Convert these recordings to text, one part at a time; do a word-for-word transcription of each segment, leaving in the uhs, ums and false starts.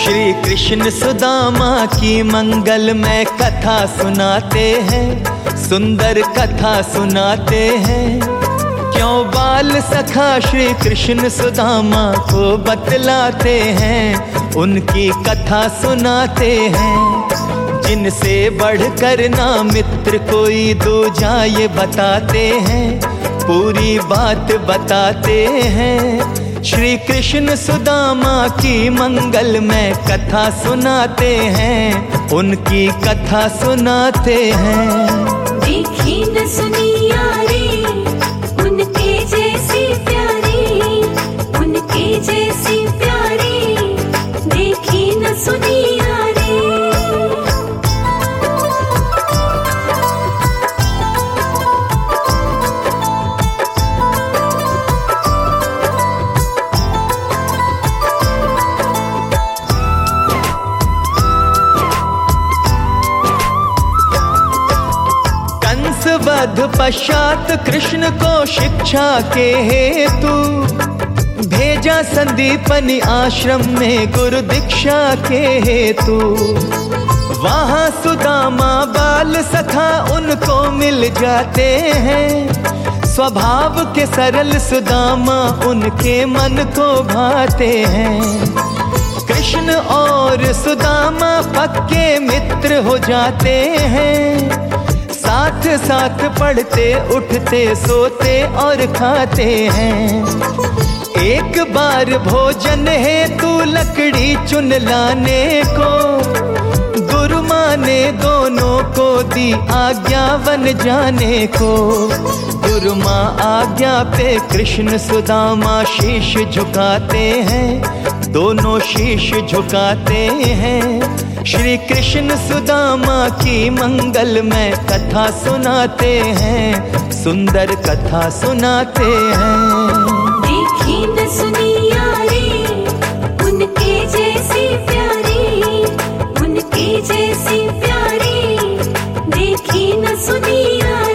श्री कृष्ण सुदामा की मंगलमय कथा सुनाते हैं, सुंदर कथा सुनाते हैं। क्यों बाल सखा श्री कृष्ण सुदामा को बतलाते हैं, उनकी कथा सुनाते हैं। जिनसे बढ़कर ना मित्र कोई दूजा ये बताते हैं, पूरी बात बताते हैं। श्री कृष्ण सुदामा की मंगलमय कथा सुनाते हैं, उनकी कथा सुनाते हैं। देखी न सुनी यारी उनके जैसी प्यारी, उनके जैसी प्यारी, देखी न सुनी यारी। वध पश्चात कृष्ण को शिक्षा के हेतु भेजा संदीपनि आश्रम में गुरु दीक्षा के हेतु। वहाँ सुदामा बाल सखा उनको मिल जाते हैं, स्वभाव के सरल सुदामा उनके मन को भाते हैं। कृष्ण और सुदामा पक्के मित्र हो जाते हैं, साथ साथ पढ़ते उठते सोते और खाते हैं। एक बार भोजन हेतु लकड़ी चुन लाने को गुरु माँ ने दोनों को दी आज्ञा वन जाने को। गुरु माँ आज्ञा पे कृष्ण सुदामा शीश झुकाते हैं, दोनों शीश झुकाते हैं। श्री कृष्ण सुदामा की मंगलमय कथा सुनाते हैं, सुंदर कथा सुनाते हैं। देखी न सुनी यारी उनके जैसी प्यारी, उनके जैसी प्यारी, देखी न सुनी यारी।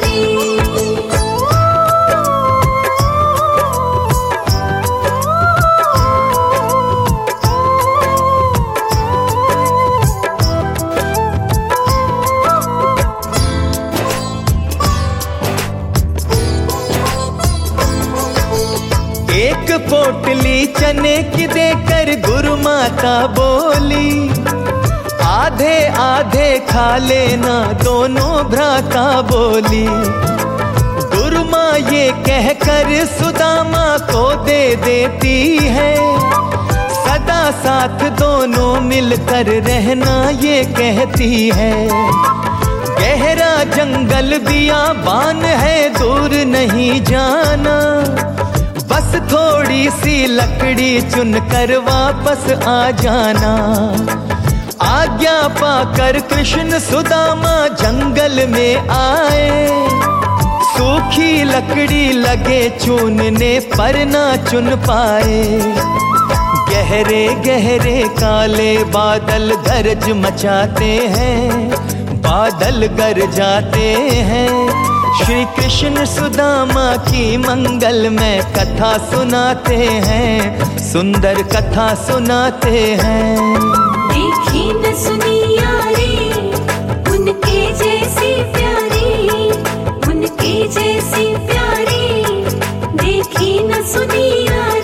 एक पोटली चने की देकर गुरु माता बोली, आधे आधे खा लेना दोनों भ्राता बोली। गुरु माँ ये कहकर सुदामा को दे देती है, सदा साथ दोनों मिलकर रहना ये कहती है। गहरा जंगल बियाबान है दूर नहीं जाना, बस थोड़ी सी लकड़ी चुनकर वापस आ जाना। आज्ञा पाकर कृष्ण सुदामा जंगल में आए, सूखी लकड़ी लगे चुनने पर ना चुन पाए। गहरे गहरे काले बादल गरज मचाते हैं, बादल गर जाते हैं। श्री कृष्ण सुदामा की मंगलमय कथा सुनाते हैं, सुंदर कथा सुनाते हैं। देखी न सुनी यारी उनके जैसी प्यारी, उनके जैसी प्यारी, देखी न सुनी यारी।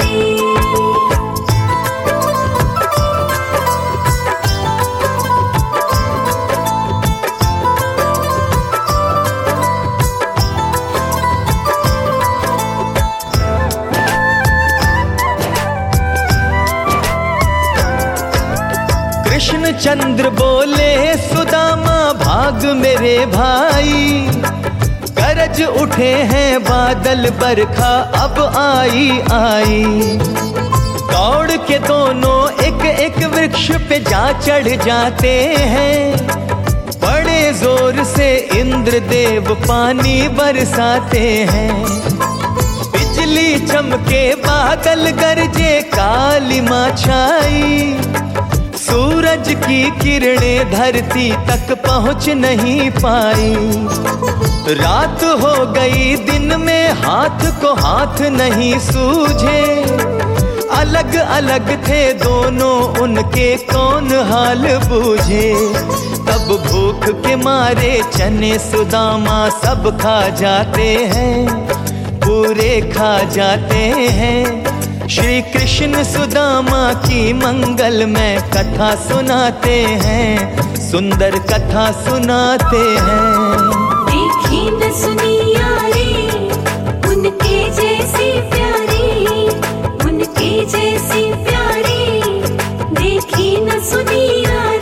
कृष्ण चंद्र बोले सुदामा भाग मेरे भाई, गरज उठे हैं बादल बरखा अब आई आई। दौड़ के दोनों एक एक वृक्ष पे जा चढ़ जाते हैं, बड़े जोर से इंद्रदेव पानी बरसाते हैं। बिजली चमके बादल गरजे काली माँ छाई, सूरज की किरणें धरती तक पहुँच नहीं पाई। रात हो गई दिन में हाथ को हाथ नहीं सूझे, अलग अलग थे दोनों उनके कौन हाल बूझे। तब भूख के मारे चने सुदामा सब खा जाते हैं, पूरे खा जाते हैं। श्री कृष्ण सुदामा की मंगल में कथा सुनाते हैं, सुंदर कथा सुनाते हैं। देखी न सुनी यारी उनके जैसी प्यारी, उनके जैसी प्यारी, देखी न सुनी यारी।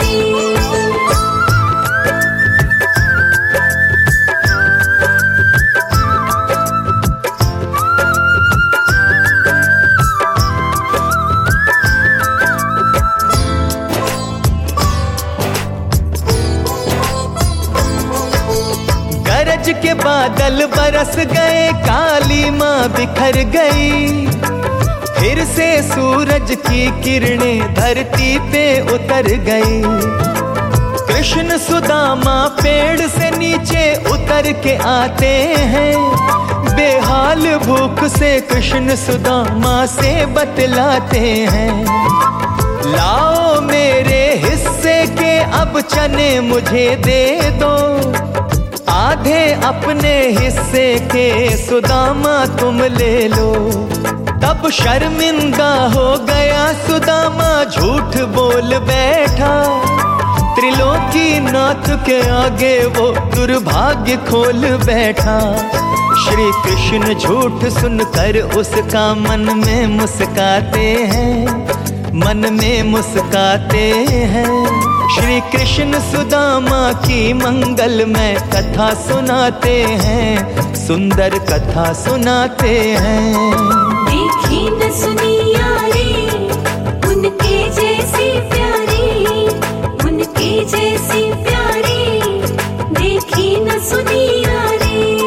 गरज के बादल बरस गए, काली माँ बिखर गई। फिर से सूरज की किरणें धरती पे उतर गई। कृष्ण सुदामा पेड़ से नीचे उतर के आते हैं, बेहाल भूख से कृष्ण सुदामा से बतलाते हैं। लाओ मेरे हिस्से के अब चने मुझे दे दो, आधे अपने हिस्से के सुदामा तुम ले लो। तब शर्मिंदा हो गया सुदामा, झूठ बोल बैठा। त्रिलोकी नाथ के आगे वो दुर्भाग्य खोल बैठा। श्री कृष्ण झूठ सुनकर उसका मन में मुस्काते हैं, मन में मुस्काते हैं। श्री कृष्ण सुदामा की मंगल में कथा सुनाते हैं, सुंदर कथा सुनाते हैं। देखी न सुनी यारी उनके जैसी प्यारी, उनके जैसी प्यारी, देखी न सुनी यारी।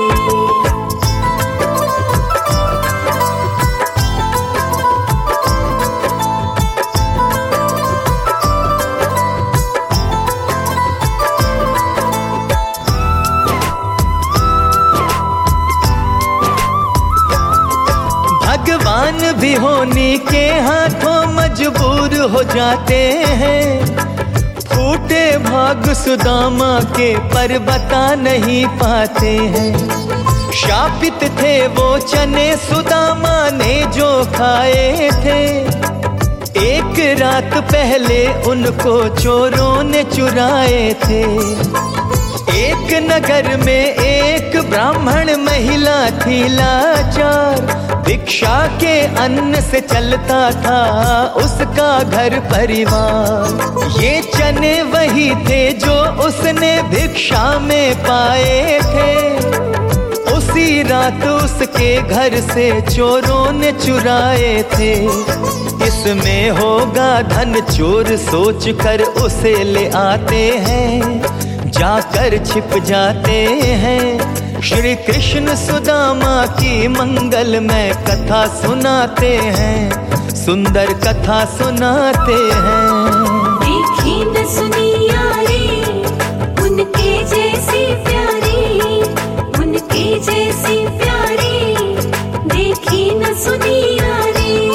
भगवान भी होनी के हाथों मजबूर हो जाते हैं। फूटे भाग सुदामा के पर बता नहीं पाते हैं। शापित थे वो चने सुदामा ने जो खाए थे। एक रात पहले उनको चोरों ने चुराए थे। एक नगर में एक ब्राह्मण महिला थी लाचार, भिक्षा के अन्न से चलता था उसका घर परिवार। ये चने वही थे जो उसने भिक्षा में पाए थे। उसी रात उसके घर से चोरों ने चुराए थे। इसमें होगा धन, चोर सोचकर उसे ले आते हैं, जाकर छिप जाते हैं। श्री कृष्ण सुदामा की मंगल में कथा सुनाते हैं, सुंदर कथा सुनाते हैं। देखी न सुनी यारी उनके जैसी प्यारी, उनके जैसी प्यारी, देखी न सुनी यारी।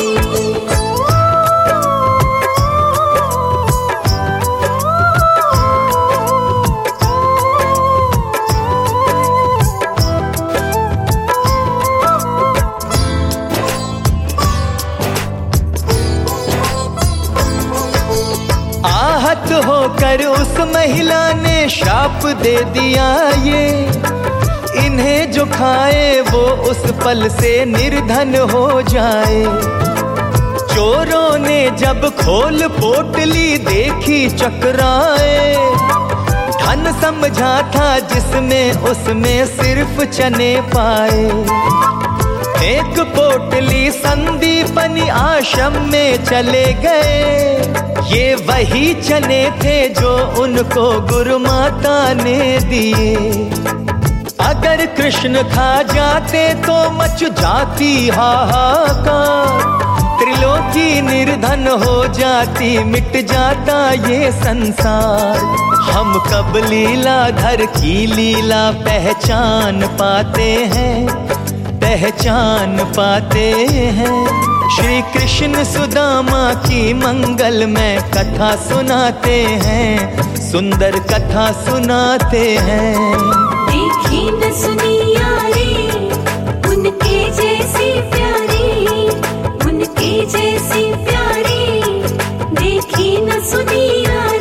आहत होकर उस महिला ने शाप दे दिया ये, इन्हें जो खाए वो उस पल से निर्धन हो जाए। चोरों ने जब खोल पोटली देखी चकराए, धन समझा था जिसमें उसमें सिर्फ चने पाए। एक पोटली संदीपनी आश्रम में चले गए। ये वही चने थे जो उनको गुरु माता ने दिए। अगर कृष्ण खा जाते तो मच जाती हाहाकार, त्रिलोकी निर्धन हो जाती, मिट जाता ये संसार। हम कब लीलाधर की लीला पहचान पाते हैं, पहचान पाते हैं। श्री कृष्ण सुदामा की मंगल में कथा सुनाते हैं, सुंदर कथा सुनाते हैं। देखी न सुनी यारी उनके जैसी प्यारी, उनके जैसी प्यारी, देखी न सुनी यारी।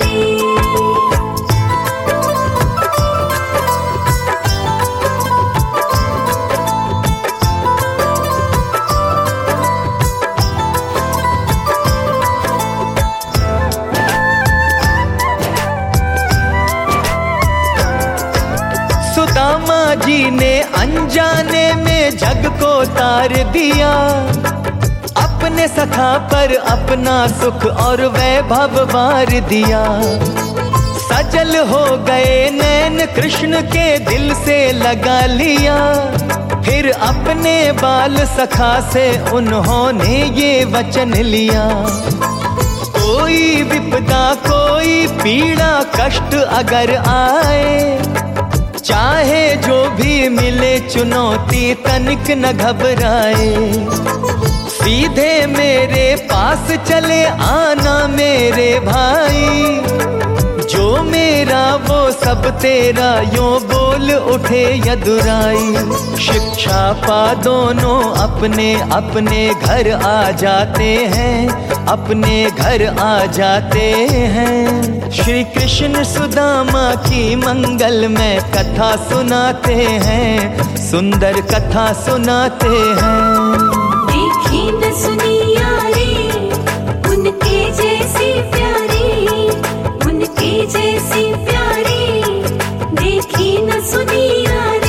सुदामा जी ने अनजाने में जग को तार दिया, अपने सखा पर अपना सुख और वैभव वार दिया। सजल हो गए नैन कृष्ण के दिल से लगा लिया, फिर अपने बाल सखा से उन्होंने ये वचन लिया। कोई विपदा कोई पीड़ा कष्ट अगर आए, चाहे जो भी मिले चुनौती तनिक न घबराए। सीधे मेरे पास चले आना मेरे भाई, जो मेरा वो सब तेरा यूं बोल उठे यदुराई। शिक्षा पा दोनों अपने अपने घर आ जाते हैं, अपने घर आ जाते हैं। श्री कृष्ण सुदामा की मंगल में कथा सुनाते हैं, सुंदर कथा सुनाते हैं। देखी न सुनी यारी उनके जैसी प्यारी, उनके जैसी प्यारी, देखी न सुनी यारी।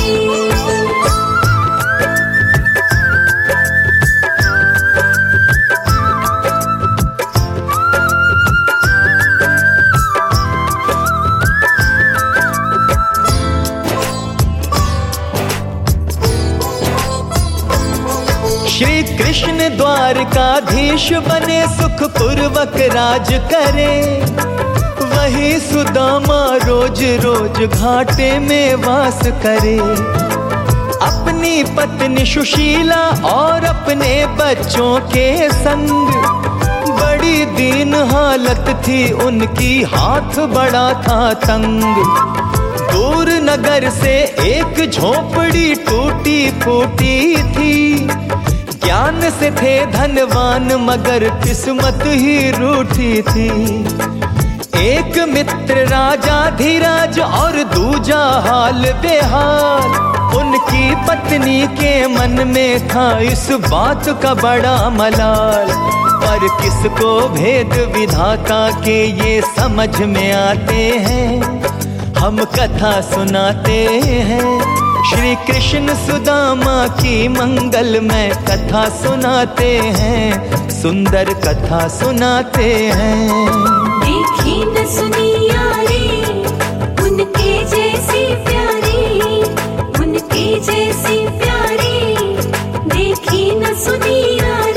श्री कृष्ण द्वारकाधीश बने सुख पूर्वक राज करे, वही सुदामा रोज रोज घाटे में वास करे। अपनी पत्नी सुशीला और अपने बच्चों के संग, बड़ी दीन हालत थी उनकी, हाथ बड़ा था तंग। दूर नगर से एक झोपड़ी टूटी फूटी थी, ज्ञान से थे धनवान मगर किस्मत ही रूठी थी। एक मित्र राजा धीराज और दूजा हाल बेहाल, उनकी पत्नी के मन में था इस बात का बड़ा मलाल। पर किसको भेद विधाता के ये समझ में आते हैं, हम कथा सुनाते हैं। श्री कृष्ण सुदामा की मंगल में कथा सुनाते हैं, सुंदर कथा सुनाते हैं। देखी न सुनी यारी उनके जैसी प्यारी, उनके जैसी प्यारी, देखी न सुनी यारी।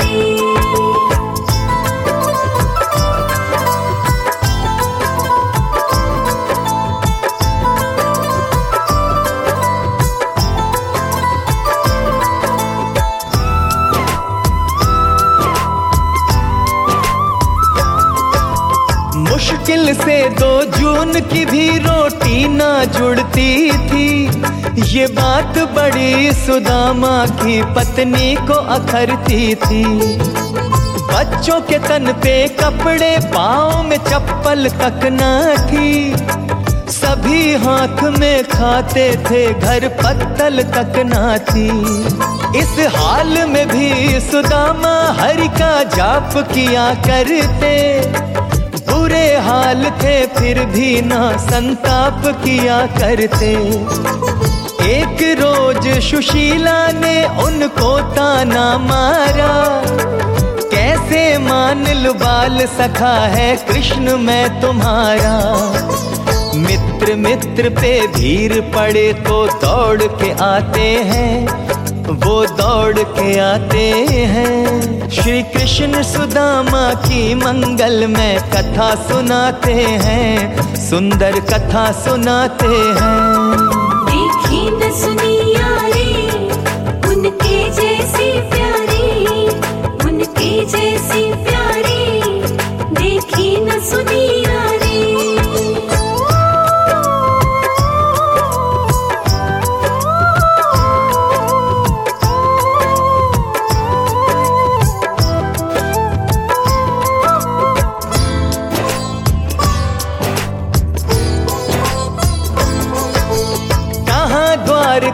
मुश्किल से दो जून की भी रोटी ना जुड़ती थी, ये बात बड़ी सुदामा की पत्नी को अखरती थी। बच्चों के तन पे कपड़े, पाँव में चप्पल तक ना थी, सभी हाथ में खाते थे, घर पत्तल तक ना थी। इस हाल में भी सुदामा हरि का जाप किया करते, बुरे हाल थे फिर भी ना संताप किया करते। एक रोज सुशीला ने उनको ताना मारा, कैसे मान लूं बाल सखा है कृष्ण मैं तुम्हारा। मित्र मित्र पे भीड़ पड़े तो दौड़ के आते हैं, वो दौड़ के आते हैं। श्री कृष्ण सुदामा की मंगल में कथा सुनाते हैं, सुंदर कथा सुनाते हैं। देखी न सुनी यारी उनके जैसी प्यारी, उनके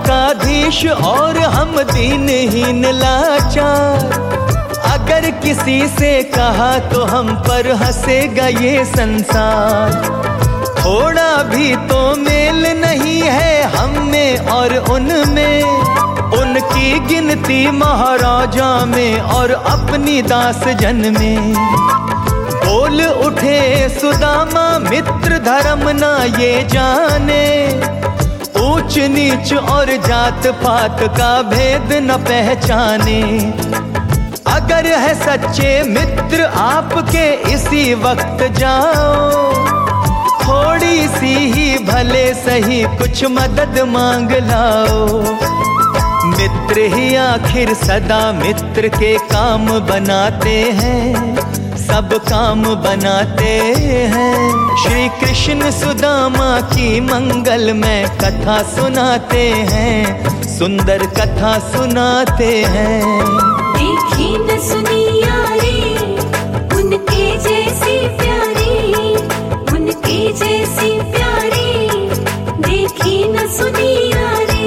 द्वारकाधीश और हम दीनहीन लाचार। अगर किसी से कहा तो हम पर हंसेगा ये संसार। थोड़ा भी तो मेल नहीं है हम में और उनमें, उनकी गिनती महाराजा में और अपनी दास जन में। बोल उठे सुदामा मित्र धर्म ना ये जाने, ऊंच नीच और जात पात का भेद न पहचाने। अगर है सच्चे मित्र आपके इसी वक्त जाओ, थोड़ी सी ही भले सही कुछ मदद मांग लाओ। मित्र ही आखिर सदा मित्र के काम बनाते हैं, सब काम बनाते हैं। श्री कृष्ण सुदामा की मंगल में कथा सुनाते हैं, सुंदर कथा सुनाते हैं। देखी न सुनी यारी उनके जैसी प्यारी, उनके जैसी प्यारी, देखी न सुनी यारी।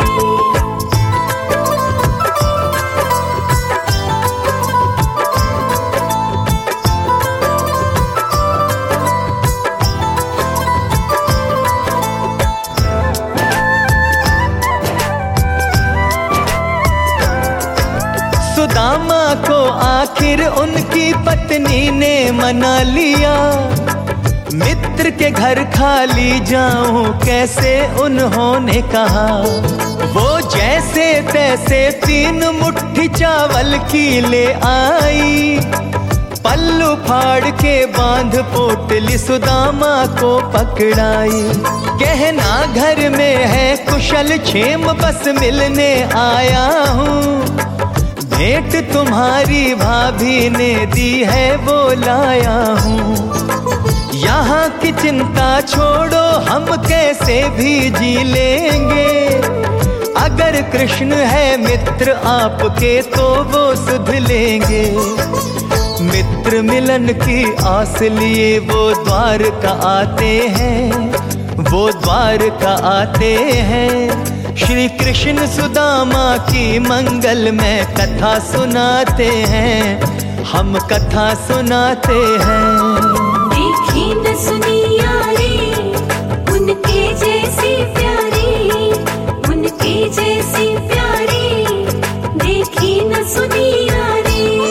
सुदामा को आखिर उनकी पत्नी ने मना लिया, मित्र के घर खाली जाऊं कैसे उन्होंने कहा। वो जैसे तैसे तीन मुट्ठी चावल की ले आई, पल्लू फाड़ के बांध पोटली सुदामा को पकड़ाई। कहना घर में है कुशल क्षेम बस मिलने आया हूँ, भेंट तुम्हारी भाभी ने दी है वो लाया हूँ। यहाँ की चिंता छोड़ो हम कैसे भी जी लेंगे, अगर कृष्ण है मित्र आपके तो वो सुध लेंगे। मित्र मिलन की आस लिए वो द्वारका आते हैं, वो द्वारका आते हैं। श्री कृष्ण सुदामा की मंगल में कथा सुनाते हैं, हम कथा सुनाते हैं। देखी न सुनी यारी उनके जैसी प्यारी, उनके जैसी प्यारी, देखी न सुनी यारी।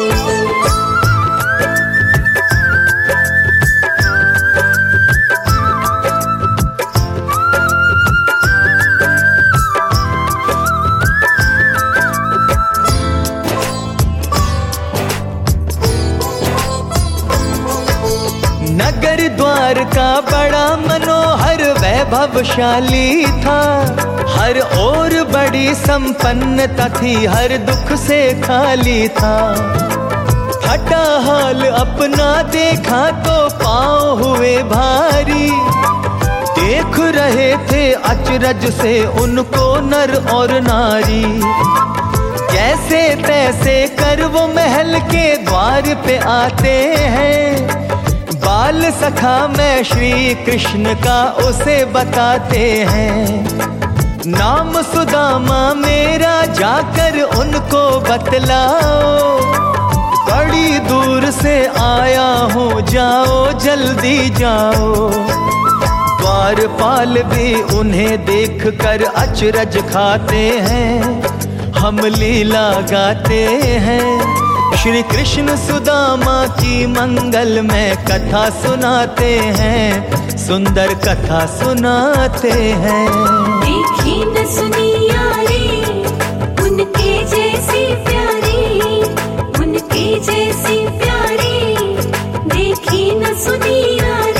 नगर द्वार का बड़ा मनोहर वैभवशाली था, हर ओर बड़ी संपन्नता थी, हर दुख से खाली था। फटा हाल अपना देखा तो पाँव हुए भारी, देख रहे थे अचरज से उनको नर और नारी। जैसे तैसे कर वो महल के द्वार पे आते हैं, बाल सखा मैं श्री कृष्ण का उसे बताते हैं। नाम सुदामा मेरा जाकर उनको बतलाओ, बड़ी दूर से आया हूँ जाओ जल्दी जाओ। द्वारपाल भी उन्हें देख कर अचरज खाते हैं, हम लीला गाते हैं। श्री कृष्ण सुदामा की मंगल में कथा सुनाते हैं, सुंदर कथा सुनाते हैं। देखी न सुनी यारी उनके जैसी प्यारी, उनके जैसी प्यारी, देखी न सुनी यारी।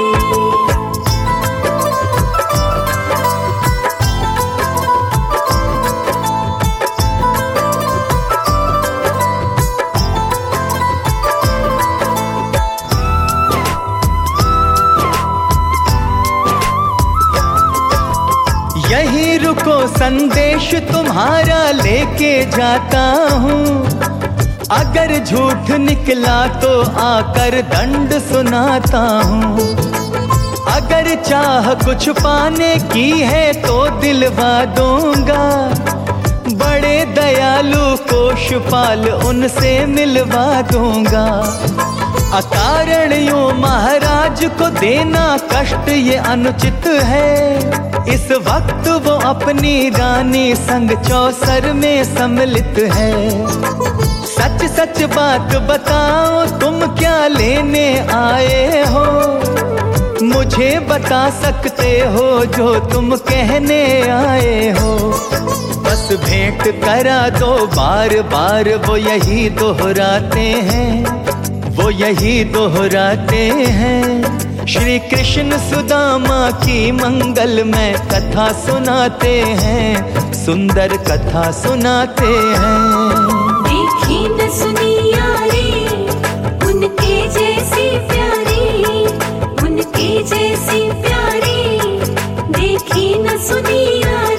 यहीं रुको संदेश तुम्हारा लेके जाता हूँ, अगर झूठ निकला तो आकर दंड सुनाता हूँ। अगर चाह कुछ पाने की है तो दिलवा दूंगा, बड़े दयालु कोषपाल उनसे मिलवा दूंगा। अकारण यूं महाराज को देना कष्ट ये अनुचित है, इस वक्त वो अपनी रानी संग चौसर में सम्मिलित है। सच सच बात बताओ तुम क्या लेने आए हो, मुझे बता सकते हो जो तुम कहने आए हो। बस भेंट करा दो बार बार, वो यही दोहराते हैं, वो यही दोहराते हैं। श्री कृष्ण सुदामा की मंगलमय कथा सुनाते हैं, सुंदर कथा सुनाते हैं। देखी न सुनी यारी, उनके जैसी प्यारी, उनके जैसी प्यारी, देखी न सुनी यारी।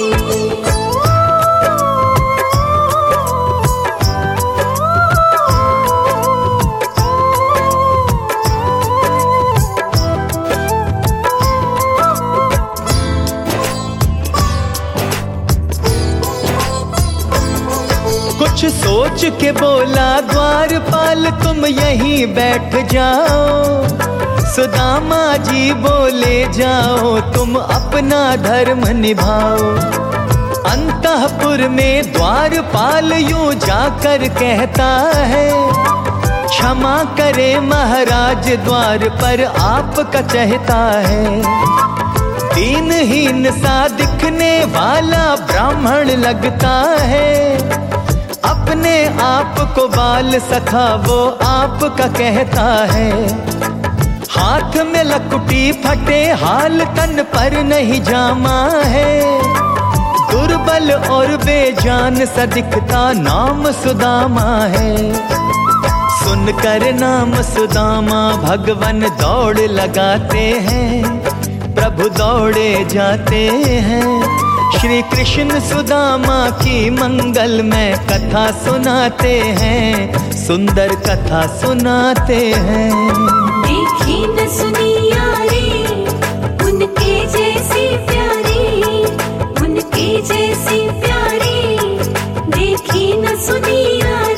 कुछ सोच के बोला द्वारपाल तुम यहीं बैठ जाओ। सुदामा जी बोले जाओ तुम अपना धर्म निभाओ। अंतःपुर में द्वारपाल यूं जाकर कहता है, क्षमा करे महाराज द्वार पर आपका चहता है। दीनहीन सा दिखने वाला ब्राह्मण लगता है, अपने आप को बाल सखा वो आपका कहता है। हाथ में लकुटी फटे हाल तन पर नहीं जामा है, दुर्बल और बेजान सा दिखता नाम सुदामा है। सुनकर नाम सुदामा भगवान दौड़ लगाते हैं, प्रभु दौड़े जाते हैं। श्री कृष्ण सुदामा की मंगलमय कथा सुनाते हैं, सुंदर कथा सुनाते हैं। देखी न सुनी यारी, उनके जैसी प्यारी, उनके जैसी प्यारी, देखी न सुनी यारी।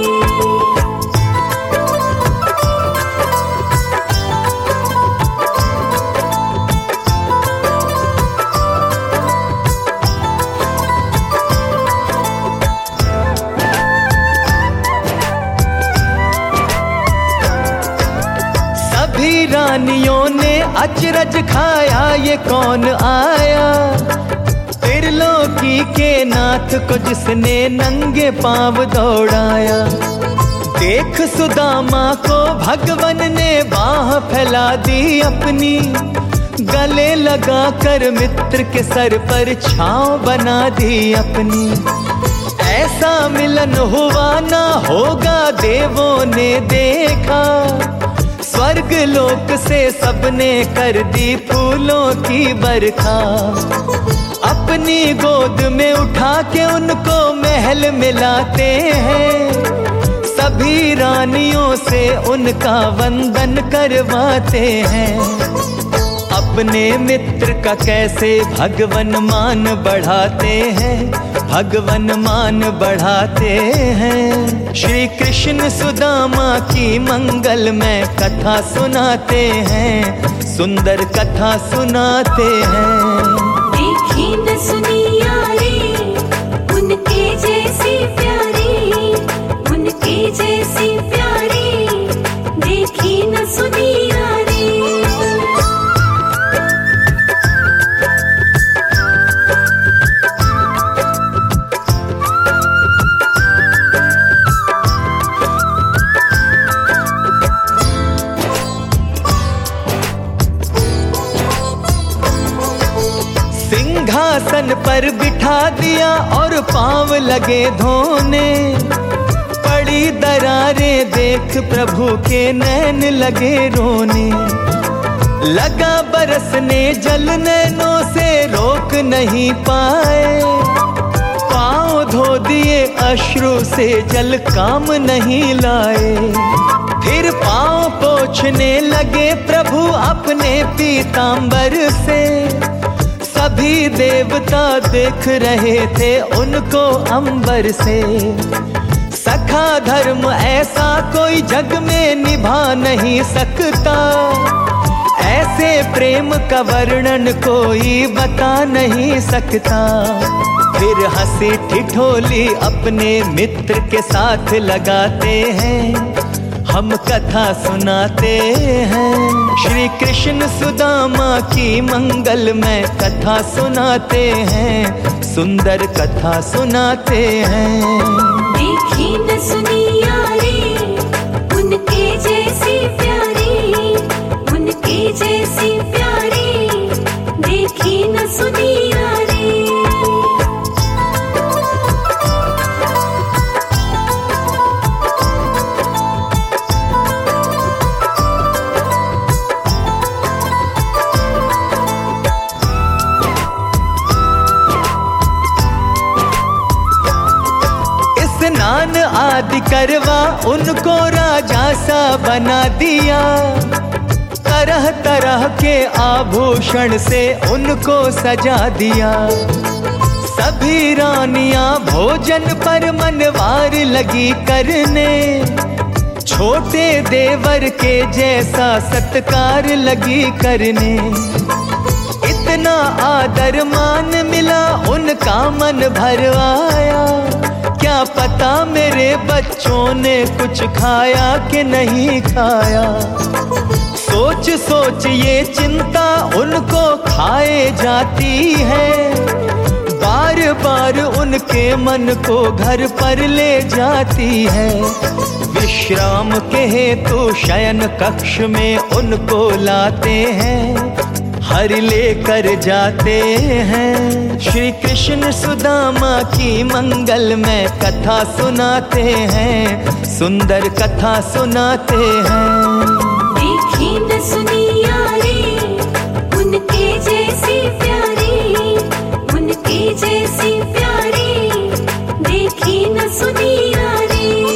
रानियों ने अचरज खाया ये कौन आया, त्रिलोकी के नाथ को जिसने नंगे पांव दौड़ाया। देख सुदामा को भगवन ने बाह फैला दी अपनी, गले लगा कर मित्र के सर पर छांव बना दी अपनी। ऐसा मिलन हुआ ना होगा देवों ने देखा, स्वर्ग लोक से सबने कर दी फूलों की बरखा। अपनी गोद में उठा के उनको महल मिलाते हैं, सभी रानियों से उनका वंदन करवाते हैं। अपने मित्र का कैसे भगवन मान बढ़ाते हैं, भगवन मान बढ़ाते हैं। श्री कृष्ण सुदामा की मंगलमय कथा सुनाते हैं, सुंदर कथा सुनाते हैं। देखी न सुनी यारी, उनके जैसी प्यारी, उनके जैसी प्यारी, देखी न सुनी यारी। सिंहासन पर बिठा दिया और पांव लगे धोने, पड़ी दरारें देख प्रभु के नैन लगे रोने। लगा बरसने जल नैनों से रोक नहीं पाए, पांव धो दिए अश्रु से जल काम नहीं लाए। फिर पांव पोछ पूछने लगे प्रभु अपने पीतांबर से। सभी देवता देख रहे थे उनको अंबर से। सखा धर्म ऐसा कोई जग में निभा नहीं सकता, ऐसे प्रेम का वर्णन कोई बता नहीं सकता। फिर हंसी ठिठोली अपने मित्र के साथ लगाते हैं, हम कथा सुनाते हैं। श्री कृष्ण सुदामा की मंगलमय कथा सुनाते हैं, सुंदर कथा सुनाते हैं। देखी न सुनी यारी उनके जैसी प्यारी, उनके जैसी प्यारी, देखी न सुनी यारी। स्नान आदि करवा उनको राजा सा बना दिया। तरह तरह के आभूषण से उनको सजा दिया। सभी रानियां भोजन पर मनवार लगी करने, छोटे देवर के जैसा सत्कार लगी करने। इतना आदर मान मिला उनका मन भर आया, क्या पता मेरे बच्चों ने कुछ खाया कि नहीं खाया। सोच सोच ये चिंता उनको खाए जाती है, बार बार उनके मन को घर पर ले जाती है। विश्राम के हेतु शयन कक्ष में उनको लाते हैं, हर लेकर जाते हैं। श्री कृष्ण सुदामा की मंगल में कथा सुनाते हैं, सुंदर कथा सुनाते हैं। देखी न सुनी यारी उनके जैसी प्यारी, उनके जैसी प्यारी, देखी न सुनी यारी।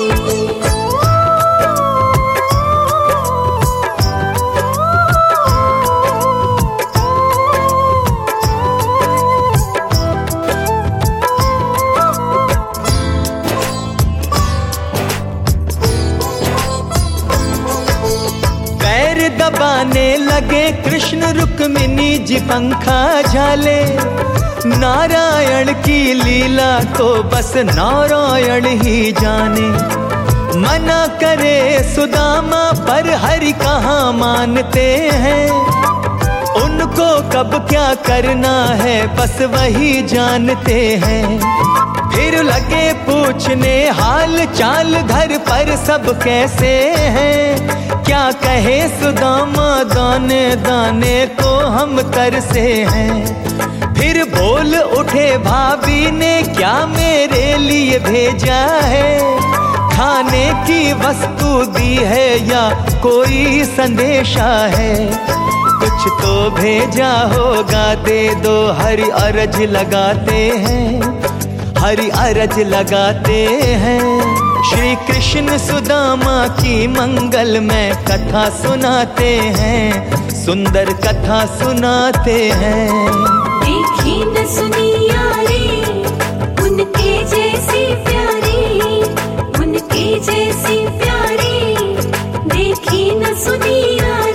दबाने लगे कृष्ण रुक्मिणी जी पंखा झाले। नारायण की लीला तो बस नारायण ही जाने। मना करे सुदामा पर हरि कहाँ मानते हैं, उनको कब क्या करना है बस वही जानते हैं। फिर लगे पूछने हाल चाल घर पर सब कैसे हैं, क्या कहे सुदामा दाने दाने को हम तरसे हैं। फिर बोल उठे भाभी ने क्या मेरे लिए भेजा है, खाने की वस्तु दी है या कोई संदेशा है। कुछ तो भेजा होगा दे दो, हरि अरज लगाते हैं, हरि अरज लगाते हैं। श्री कृष्ण सुदामा की मंगल में कथा सुनाते हैं, सुंदर कथा सुनाते हैं। देखी न सुनी यारी उनके जैसी प्यारी, उनके जैसी प्यारी, देखी न सुनी यारी।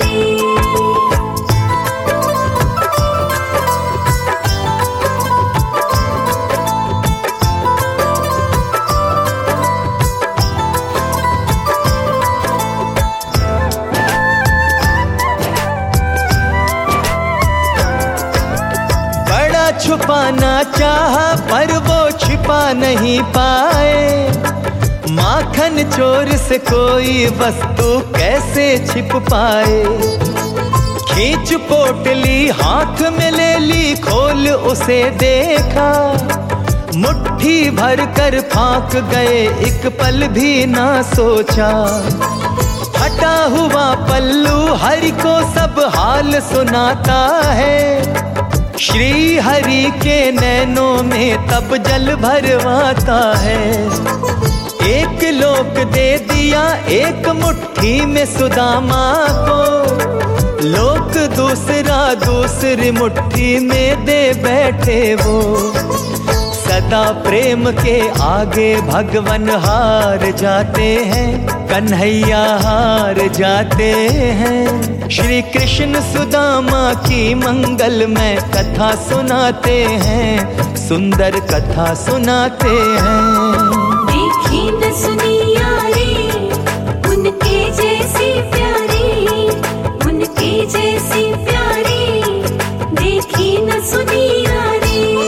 छुपाना चाहा पर वो छिपा नहीं पाए। माखन चोर से कोई वस्तु कैसे छिप पाए। खींच पोटली हाथ में ले ली, खोल उसे देखा। मुट्ठी भर कर फांक गए, एक पल भी ना सोचा। फटा हुआ पल्लू हरि को सब हाल सुनाता है। श्री हरि के नैनों में तब जल भरवाता है। एक लोक दे दिया एक मुट्ठी में सुदामा को, लोक दूसरा दूसरी मुट्ठी में दे बैठे वो। सदा प्रेम के आगे भगवन हार जाते हैं, कन्हैया हार जाते हैं। श्री कृष्ण सुदामा की मंगलमय कथा सुनाते हैं, सुंदर कथा सुनाते हैं। देखी न सुनी यारी उनके जैसी प्यारी, उनके जैसी प्यारी, देखी न सुनी यारी।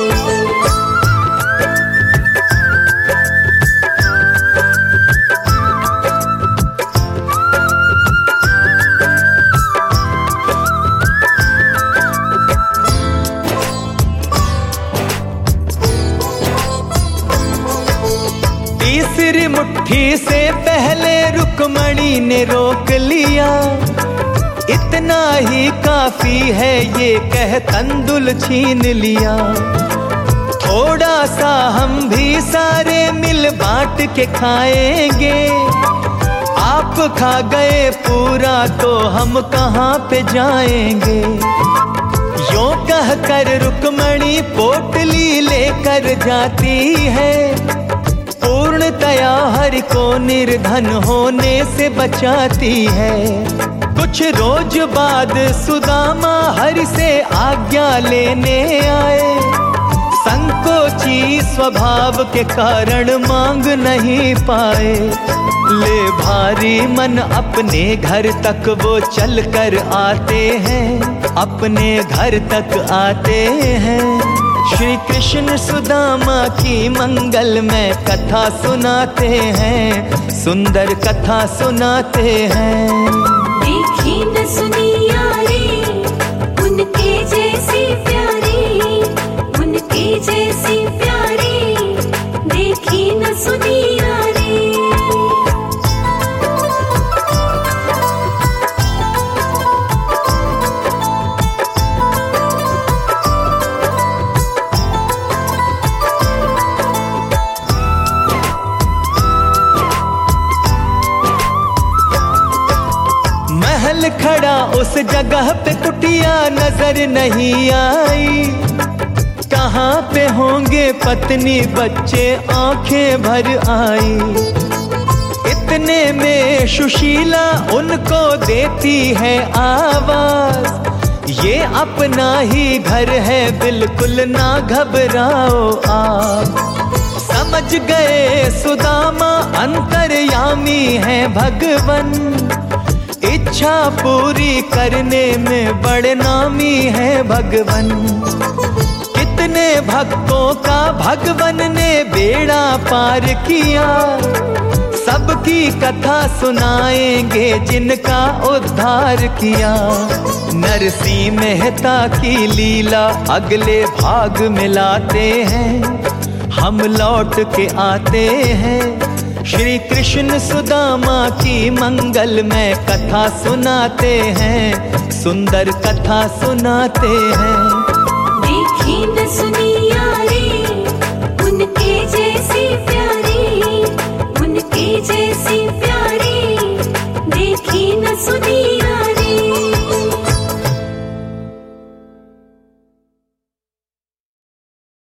तीसरी मुट्ठी से पहले रुक्मणी ने रोक लिया, इतना ही काफी है ये कह तंदुल छीन लिया। थोड़ा सा हम भी सारे मिल बांट के खाएंगे, आप खा गए पूरा तो हम कहाँ पे जाएंगे। यूं कह कर रुक्मणी पोटली लेकर जाती है, पूर्णतया हरि को निर्धन होने से बचाती है। कुछ रोज बाद सुदामा हरि से आज्ञा लेने आए, संकोची स्वभाव के कारण मांग नहीं पाए। ले भारी मन अपने घर तक वो चल कर आते हैं, अपने घर तक आते हैं। श्री कृष्ण सुदामा की मंगलमय कथा सुनाते हैं, सुंदर कथा सुनाते हैं। देखी न सुनी यारी उनके जैसी प्यारी, उनके जैसी प्यारी, देखी न सुनी यारी। महल खड़ा उस जगह पे कुटिया नजर नहीं आई, कहाँ पे होंगे पत्नी बच्चे आंखें भर आई। इतने में सुशीला उनको देती है आवाज, ये अपना ही घर है बिल्कुल ना घबराओ आप। समझ गए सुदामा अंतर्यामी है भगवन, इच्छा पूरी करने में बड़े नामी है भगवन। कितने भक्तों का भगवन ने बेड़ा पार किया, सबकी कथा सुनाएंगे जिनका उद्धार किया। नरसिंह मेहता की लीला अगले भाग में लाते हैं, हम लौट के आते हैं। श्री कृष्ण सुदामा की मंगलमय कथा सुनाते हैं, सुंदर कथा सुनाते हैं। देखी न सुनी यारी उनके जैसी प्यारी, उनके जैसी प्यारी।